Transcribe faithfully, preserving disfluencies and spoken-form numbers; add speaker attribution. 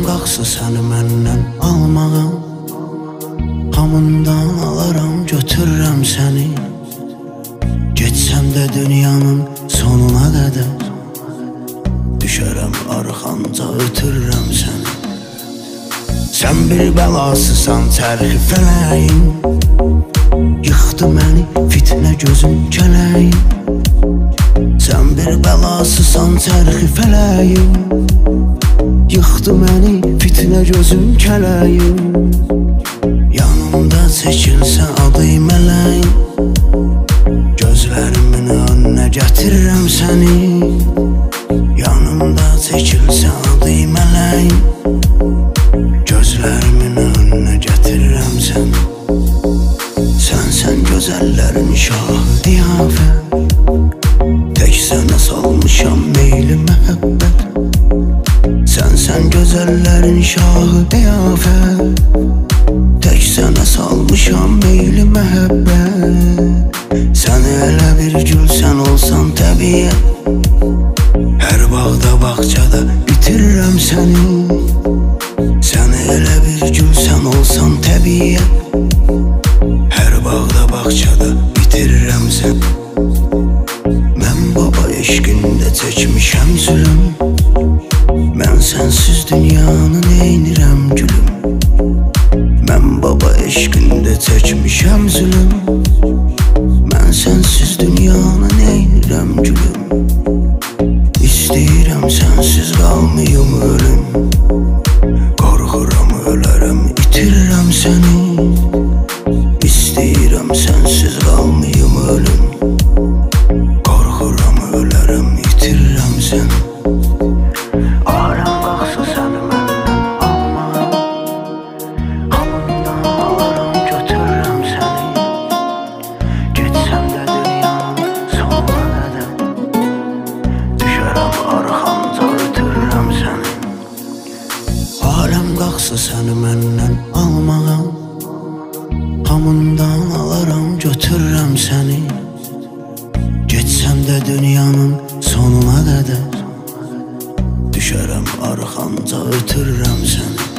Speaker 1: qalxsa səni məndən almağa, hamından alaram, götürürəm səni. Getsəm də dünyanın sonuna qədər, düşərəm arxanca, ötürürəm səni. Sən bir bəlasısan, çərxi fələyin, yıxdı məni fitnə gözün kələyin. Sən bir bəlasısan, çərxi fələyin, yıxdı məni fitnə gözün kələyin. Yanımda çəkilsə adı mələyin, gözlərimin önünə gətirirəm səni. Yanımda çəkilsə adı mələyin, gözlərimin önünə gətirirəm səni. Sənsən gözəllərin şahı qiyafət, tək sənə salmışam meyli məhəbbət. Sənsən gözəllərin şahı qiyafət, tək sənə salmışam meyli məhəbbət. Sən elə bir gül, sən olsan təbiət, hər bağda bağçada bitirirəm səni. Sən elə bir gül, sən olsan təbiət, hər bağda bağçada bitirirəm səni. Mən baba eşqində çəkmişəm zülüm, mən sənsiz dünyanı neynirəm gülüm. Mən baba eşqində çəkmişəm zülüm, mən sənsiz dünyanı neynirəm gülüm. İstəyirəm sənsiz qalmayım ölüm, qorxuram ölərəm, itirirəm səni. İstəyirəm sənsiz qalmayım ölüm, qorxuram ölərəm, itirirəm səni. Aləm qalxsa səni məndən almağa, hamından alaram, götürürəm səni. Getsəm də dünyanın sonuna qədər, düşərəm arxanca, ötürürəm səni. Aləm qalxsa səni məndən almağa, hamından alaram, götürürəm səni. Getsəm də dünyanın sonuna qədər, düşərəm arxanca, ötürürəm səni.